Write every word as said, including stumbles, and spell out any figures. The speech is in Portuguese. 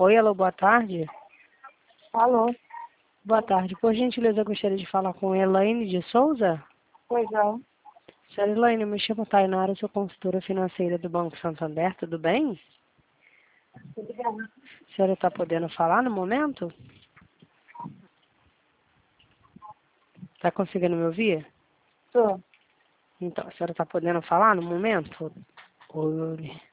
Oi, alô, boa tarde. Alô? Boa tarde. Por gentileza, eu gostaria de falar com Elaine de Souza. Pois não. Senhora Elaine, eu me chamo Tainara, sou consultora financeira do Banco Santander, tudo bem? Tudo bem. A senhora está podendo falar no momento? Está conseguindo me ouvir? Tô. Então, a senhora está podendo falar no momento? Oi.